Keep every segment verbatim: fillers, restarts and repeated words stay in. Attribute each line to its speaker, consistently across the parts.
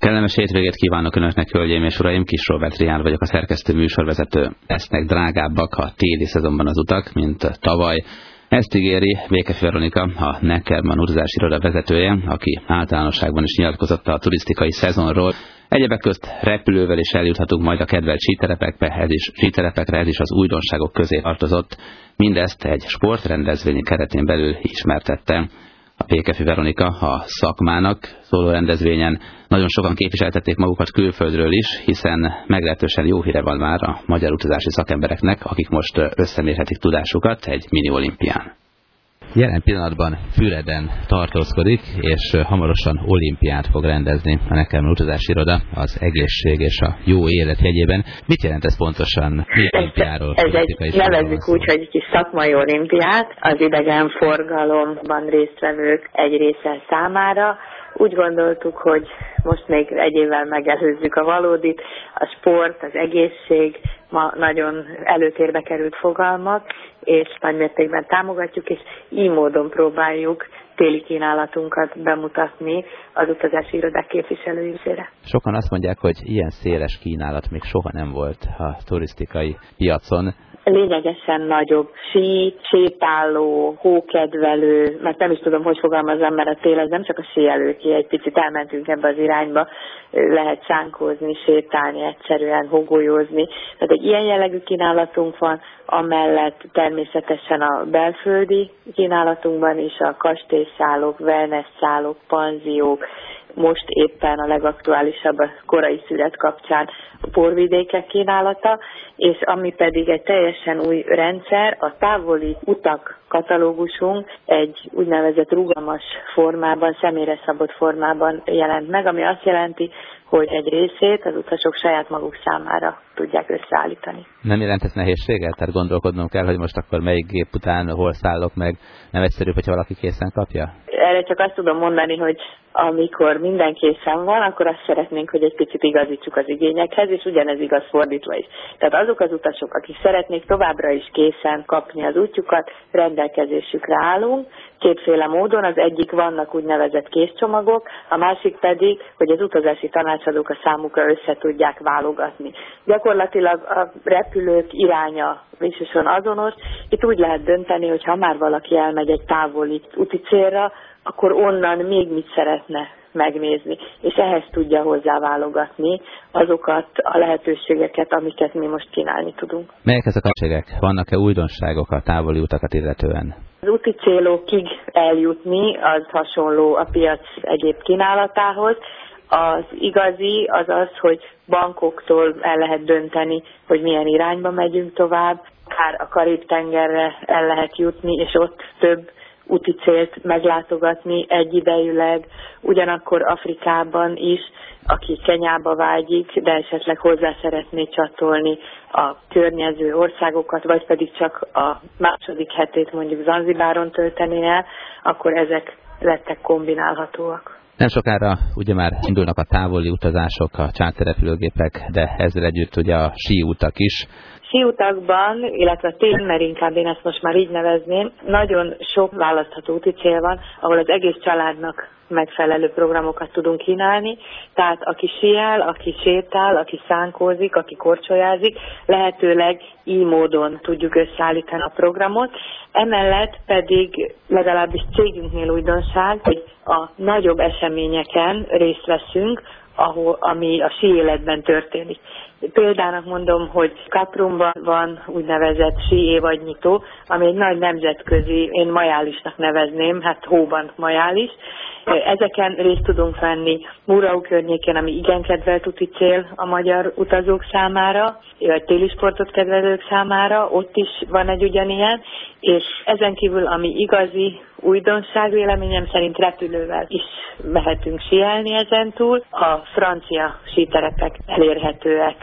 Speaker 1: Kellemes hétvégét kívánok Önöknek, hölgyeim és uraim, Kis Róbert Rián vagyok, a szerkesztő műsorvezető. Lesznek drágábbak a téli szezonban az utak, mint tavaly. Ezt ígéri Békefi Veronika, a Neckermann utazási iroda vezetője, aki általánosságban is nyilatkozott a turisztikai szezonról. Egyebek közt repülővel is eljuthatunk majd a kedvelt síterepekre, ez is, síterepekre, ez is az újdonságok közé tartozott. Mindezt egy sportrendezvény keretén belül ismertette a Békefi Veronika a szakmának szóló rendezvényen. Nagyon sokan képviseltették magukat külföldről is, hiszen meglehetősen jó híre van már a magyar utazási szakembereknek, akik most összemérhetik tudásukat egy mini olimpián. Jelen pillanatban Füreden tartózkodik, és hamarosan olimpiát fog rendezni a Neckermann utazási iroda az egészség és a jó élet jegyében. Mit jelent ez pontosan? Mi olimpiáról?
Speaker 2: Ez egy, nevezzük úgy, hogy egy kis szakmai olimpiát az idegenforgalomban résztvevők egy része számára. Úgy gondoltuk, hogy most még egy évvel megelőzzük a valódit, a sport, az egészség ma nagyon előtérbe került fogalmak, és nagymértékben támogatjuk, és így módon próbáljuk téli kínálatunkat bemutatni az utazási irodák képviselőire.
Speaker 1: Sokan azt mondják, hogy ilyen széles kínálat még soha nem volt a turisztikai piacon.
Speaker 2: Lényegesen nagyobb sí, sétáló, hókedvelő, mert nem is tudom, hogy fogalmazzam, mert a tél ez nem csak a síelőké, egy picit elmentünk ebbe az irányba, lehet sánkózni, sétálni, egyszerűen hogolyózni. Tehát egy ilyen jellegű kínálatunk van, amellett természetesen a belföldi kínálatunkban is a kastélyszállók, wellness szállók, panziók, most éppen a legaktuálisabb a korai szület kapcsán a porvidékek kínálata, és ami pedig egy teljesen új rendszer, a távoli utak katalógusunk egy úgynevezett rugalmas formában, személyre szabott formában jelent meg, ami azt jelenti, hogy egy részét az utasok saját maguk számára tudják összeállítani.
Speaker 1: Nem jelent ez nehézséget? Tehát gondolkodnom kell, hogy most akkor melyik gép után hol szállok meg, nem egyszerűbb, hogyha valaki készen kapja?
Speaker 2: Erre csak azt tudom mondani, hogy amikor minden készen van, akkor azt szeretnénk, hogy egy picit igazítsuk az igényekhez, és ugyanez igaz fordítva is. Tehát azok az utasok, akik szeretnék továbbra is készen kapni az útjukat, rendelkezésükre állunk, kétféle módon, az egyik vannak úgynevezett készcsomagok, a másik pedig, hogy az utazási tanácsadók a számukra össze tudják válogatni. Gyakorlatilag a repülők iránya végsősorban azonos, itt úgy lehet dönteni, hogy ha már valaki elmegy egy távoli úti célra, akkor onnan még mit szeretne megnézni, és ehhez tudja hozzáválogatni azokat a lehetőségeket, amiket mi most kínálni tudunk.
Speaker 1: Melyek ezek a lehetőségek? Vannak-e újdonságok a távoli utakat illetően?
Speaker 2: Az úti célokig eljutni, az hasonló a piac egyéb kínálatához. Az igazi az az, hogy bankoktól el lehet dönteni, hogy milyen irányba megyünk tovább, akár a Karib-tengerre el lehet jutni, és ott több úti célt meglátogatni egyidejűleg, ugyanakkor Afrikában is, aki Kenyába vágyik, de esetleg hozzá szeretné csatolni a környező országokat, vagy pedig csak a második hetét mondjuk Zanzibáron töltené el, akkor ezek lettek kombinálhatóak.
Speaker 1: Nem sokára ugye már indulnak a távoli utazások, a charterrepülőgépek, de ezzel együtt ugye a síutak is.
Speaker 2: Síutakban, illetve tél, mert inkább én ezt most már így nevezném, nagyon sok választható úti cél van, ahol az egész családnak megfelelő programokat tudunk kínálni, tehát aki síel, aki sétál, aki szánkózik, aki korcsolyázik, lehetőleg így módon tudjuk összeállítani a programot. Emellett pedig legalábbis cégünknél újdonság, hogy a nagyobb eseményeken részt veszünk, ahol, ami a sí életben történik. Példának mondom, hogy Kaprumban van úgynevezett sí évadnyitó, ami egy nagy nemzetközi, én majálisnak nevezném, hát hóban majális. Ezeken részt tudunk venni Murau környékén, ami igen kedvelt úti cél a magyar utazók számára, vagy téli sportot kedvelők számára, ott is van egy ugyanilyen, és ezen kívül, ami igazi újdonság, véleményem szerint repülővel is mehetünk síelni ezentúl, a francia síterepek elérhetőek.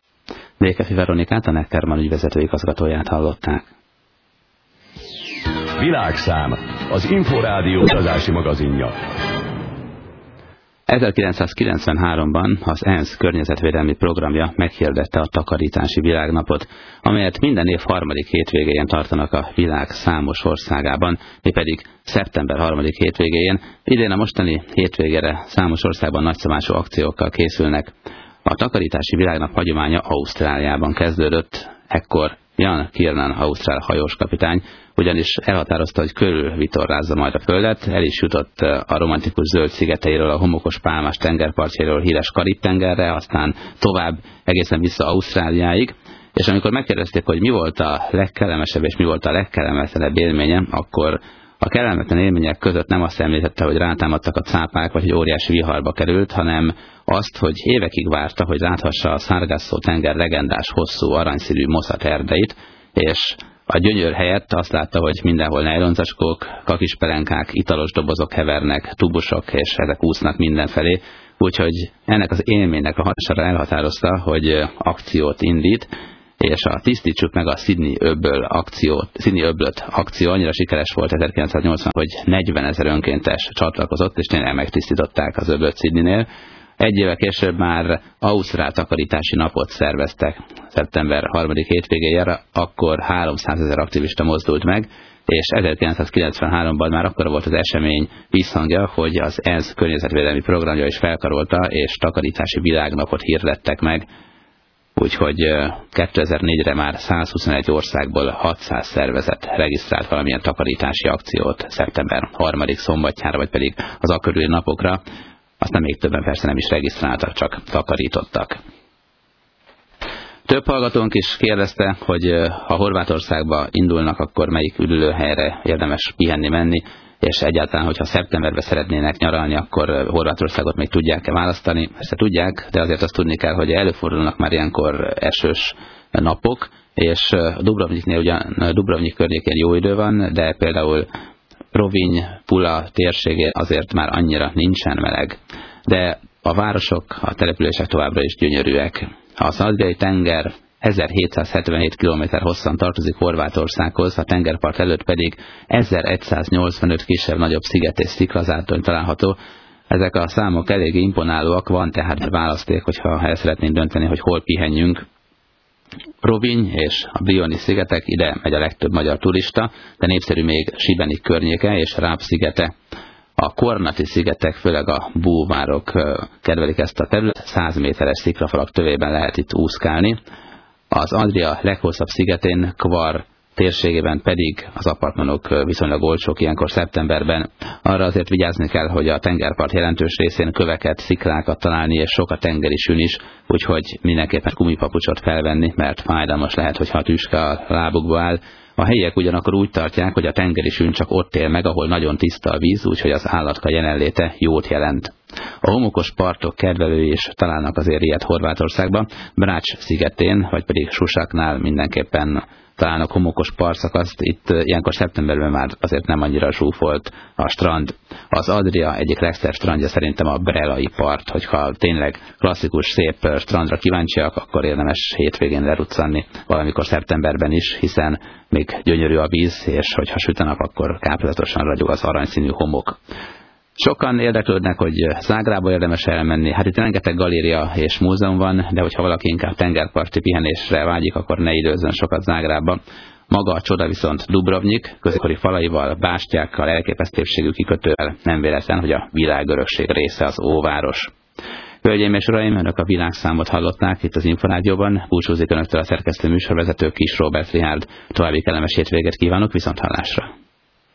Speaker 1: Békefi Veronikát, a Neckermann ügyvezető igazgatóját hallották.
Speaker 3: Világszám, az Inforádió utazási magazinja.
Speaker 1: ezerkilencszázkilencvenháromban az ENSZ környezetvédelmi programja meghirdette a takarítási világnapot, amelyet minden év harmadik hétvégéjén tartanak a világ számos országában, mi pedig szeptember harmadik hétvégéjén. Idén a mostani hétvégére számos országban nagyszabású akciókkal készülnek. A takarítási világnap hagyománya Ausztráliában kezdődött, ekkor Jan Kiernan ausztrál hajós kapitány ugyanis elhatározta, hogy körülvitorlázza majd a földet, el is jutott a romantikus zöld szigeteiről, a homokos pálmás tengerpartjairól híres Karib-tengerre, aztán tovább egészen vissza Ausztráliáig, és amikor megkérdezték, hogy mi volt a legkellemesebb és mi volt a legkellemetlenebb élménye, akkor a kellemetlen élmények között nem azt említette, hogy rátámadtak a cápák, vagy hogy óriási viharba került, hanem azt, hogy évekig várta, hogy láthassa a Sargasso tenger legendás, hosszú, aranyszínű moszat erdeit, és a gyönyör helyett azt látta, hogy mindenhol nejlonzacskók, kakispelenkák, italos dobozok hevernek, tubusok, és ezek úsznak mindenfelé. Úgyhogy ennek az élménynek a hatására elhatározta, hogy akciót indít, és a Tisztítsuk meg a Sydney öböl akció, Sydney öblöt akció annyira sikeres volt ezerkilencszáznyolcvan, hogy negyvenezer önkéntes csatlakozott, és tényleg megtisztították az öblöt Sydneynél. Egy évvel később már ausztrál takarítási napot szerveztek szeptember harmadik hétvégéjére, akkor háromszázezer aktivista mozdult meg, és ezerkilencszázkilencvenháromban már akkor volt az esemény visszhangja, hogy az ENSZ környezetvédelmi programja is felkarolta, és takarítási világnapot hirdettek meg, úgyhogy kétezer-négyre már százhuszonegy országból hatszáz szervezet regisztrált valamilyen takarítási akciót szeptember harmadik szombatjára, vagy pedig az akkörüli napokra. Aztán még többen persze nem is regisztráltak, csak takarítottak. Több hallgatónk is kérdezte, hogy ha Horvátországba indulnak, akkor melyik üdülőhelyre érdemes pihenni, menni, és egyáltalán, hogyha szeptemberben szeretnének nyaralni, akkor Horvátországot még tudják-e választani. Persze tudják, de azért azt tudni kell, hogy előfordulnak már ilyenkor esős napok, és Dubrovniknél ugyan Dubrovnik környékén jó idő van, de például Rovinj, Pula térségén azért már annyira nincsen meleg. De a városok, a települések továbbra is gyönyörűek. Az Adriai tenger ezerhétszázhetvenhét kilométer hosszan tartozik Horvátországhoz, a tengerpart előtt pedig ezeregyszáznyolcvanöt kisebb-nagyobb sziget és sziklazátony található. Ezek a számok eléggé imponálóak, van tehát választék, hogyha el szeretnénk dönteni, hogy hol pihenjünk. Rovinj és a Brioni szigetek, ide megy a legtöbb magyar turista, de népszerű még Šibenik környéke és Rab szigete. A Kornati szigetek, főleg a búvárok kedvelik ezt a területet, száz méteres sziklafalak tövében lehet itt úszkálni. Az Adria leghosszabb szigetén, Kvar térségében pedig az apartmanok viszonylag olcsók ilyenkor szeptemberben. Arra azért vigyázni kell, hogy a tengerpart jelentős részén köveket, sziklákat találni, és sok a tengeri sün is, úgyhogy mindenképpen gumipapucsot felvenni, mert fájdalmas lehet, hogyha a tüske a lábukba áll. A helyiek ugyanakkor úgy tartják, hogy a tengeri sün csak ott él meg, ahol nagyon tiszta a víz, úgyhogy az állatka jelenléte jót jelent. A homokos partok kedvelői is találnak azért ilyet Horvátországban, Brač szigetén, vagy pedig Susaknál mindenképpen találnak homokos partszakaszt, itt ilyenkor szeptemberben már azért nem annyira zsúfolt a strand. Az Adria egyik legszebb strandja szerintem a Brelai part, hogyha tényleg klasszikus, szép strandra kíváncsiak, akkor érdemes hétvégén leruccanni valamikor szeptemberben is, hiszen még gyönyörű a víz, és hogyha süt a nap, akkor káprázatosan ragyog az aranyszínű homok. Sokan érdeklődnek, hogy Zágrába érdemes elmenni. Hát itt rengeteg galéria és múzeum van, de hogyha valaki inkább tengerparti pihenésre vágyik, akkor ne időzzön sokat Zágrába. Maga a csoda viszont Dubrovnik, középkori falaival, bástyákkal, elképesztőségű kikötővel, nem véletlen, hogy a világörökség része az óváros. Hölgyeim és uraim, önök a világszámot hallották itt az Inforádióban. Búcsúzik önöktől a szerkesztő műsorvezető Kis Róbert Richárd. További kellemes hétvégét kívánok, viszont hallásra!